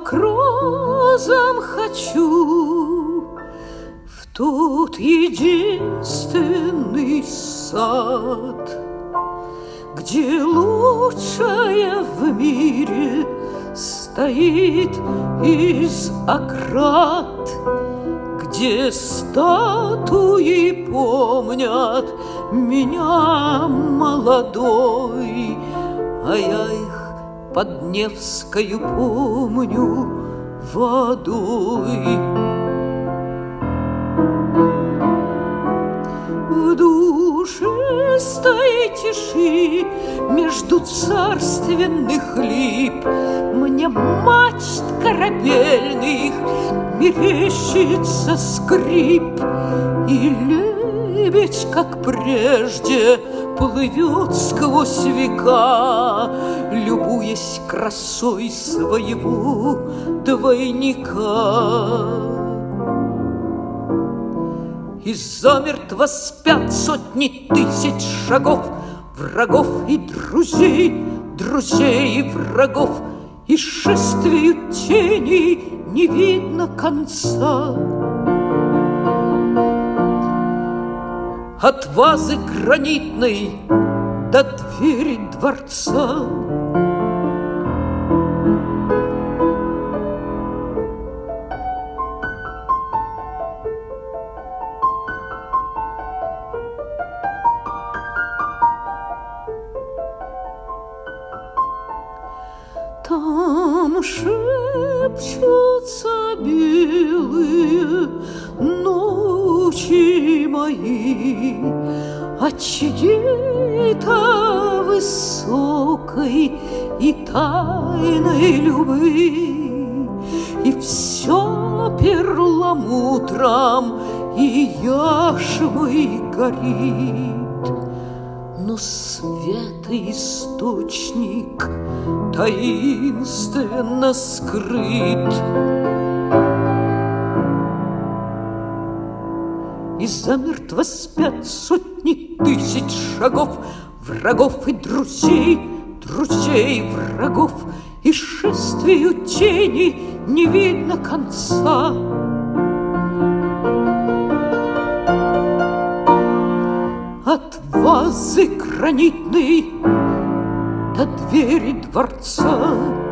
к розам хочу в тот единственный сад, где лучшая в мире стоит из оград, где статуи помнят меня молодой, а я их под Невскою помню водой. В душистой тиши между царственных лип мне мачт корабельных мерещится скрип, и лебедь, как прежде, плывет сквозь века, любуясь красой своего двойника. И замертво спят сотни тысяч шагов, врагов и друзей, друзей и врагов, и шествию теней не видно конца. От вазы гранитной до двери дворца там шепчутся белые ночи мои от чьей-то высокой и тайной любви, и все перламутром и яшмой горит, но светоисточник таинственно скрыт. И замертво спят сотни тысяч шагов, врагов и друзей, друзей и врагов, и шествию тени не видно конца. От вазы гранитной до двери дворца